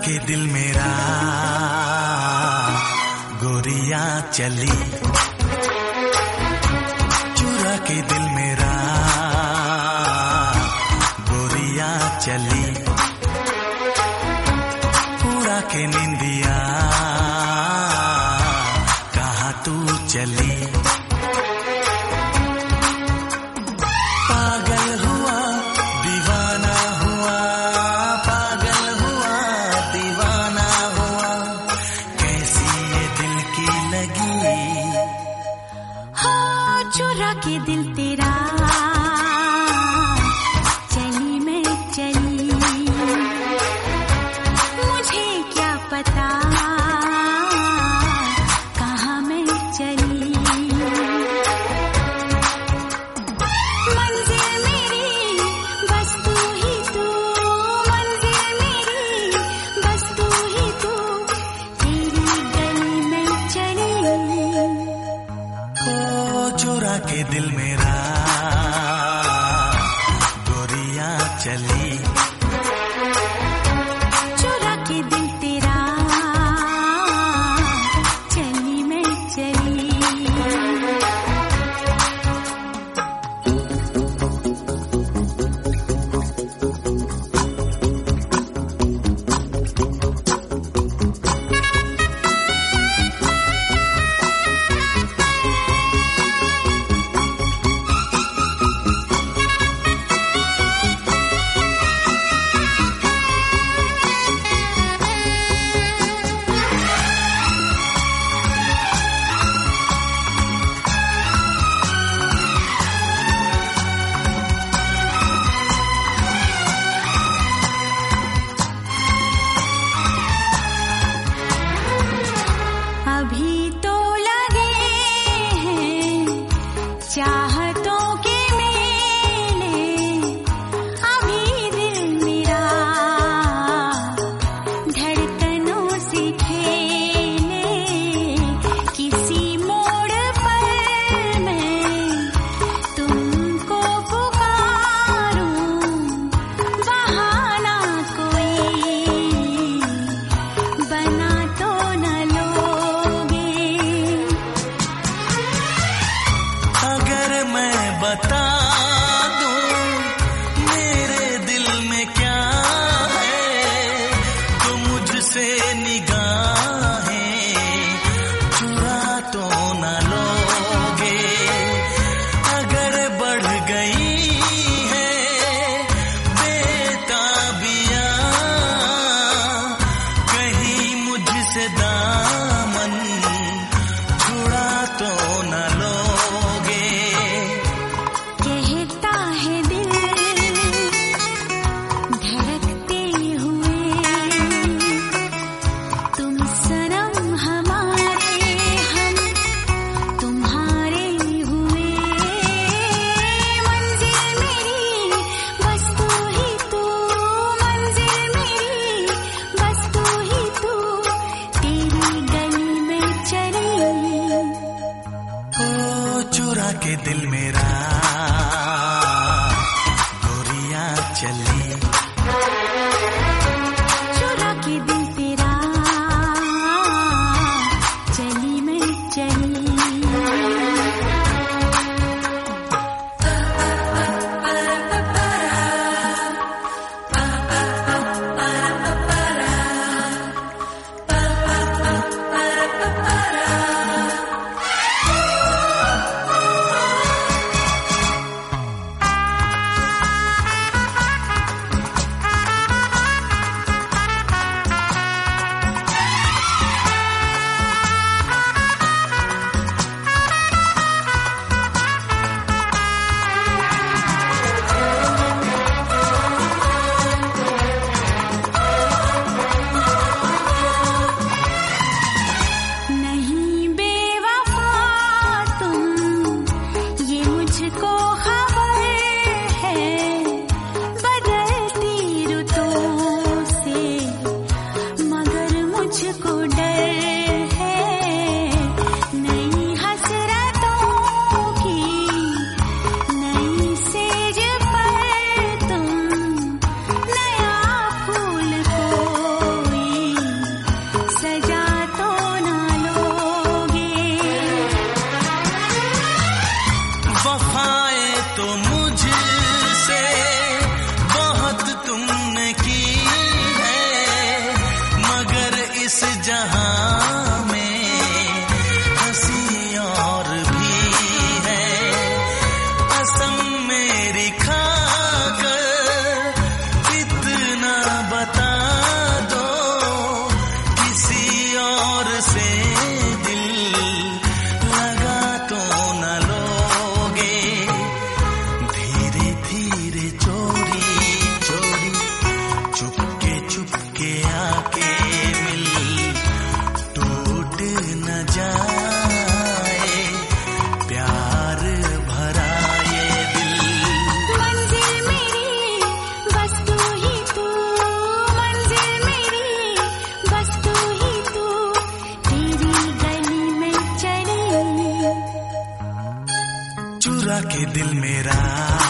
के दिल मेरा गोरिया चली, चुरा के दिल मेरा गोरिया चली, उड़ा के निंदिया कहाँ तू चली। चुरा के दिल तेरा चली मैं चली, मुझे क्या पता कहाँ मैं चली। मंजिल मेरी बस तू ही तू, मंजिल मेरी बस तू ही तू, तेरी गली में चली। चुरा के दिल मेरा गोरिया चली, चुरा के दिल तेरा चली मैं चली। अभी तो लगे हैं चाहतों के मेले, अभी दिल मेरा धड़कनों से खेले, किसी मोड़ पर मैं तुमको पुकारूं, बहाना कोई बना तो न बता दूं मेरे दिल में क्या है, तो मुझसे निगाहें चुरा तो न लोगे। अगर बढ़ गई है बेताबियां कहीं मुझसे दामन छुड़ा तो न लोगे। कहता है दिल धड़कते हुए, तुम सनम हमारे हम तुम्हारे हुए। मंजिल मेरी बस तू ही तू, मंजिल मेरी बस तू ही तू, तेरी गली में चली। ओ चुरा के दिल मेरा गोरिया चली, चुरा के दिल तेरा चली मैं चली। चुरा के दिल मेरा।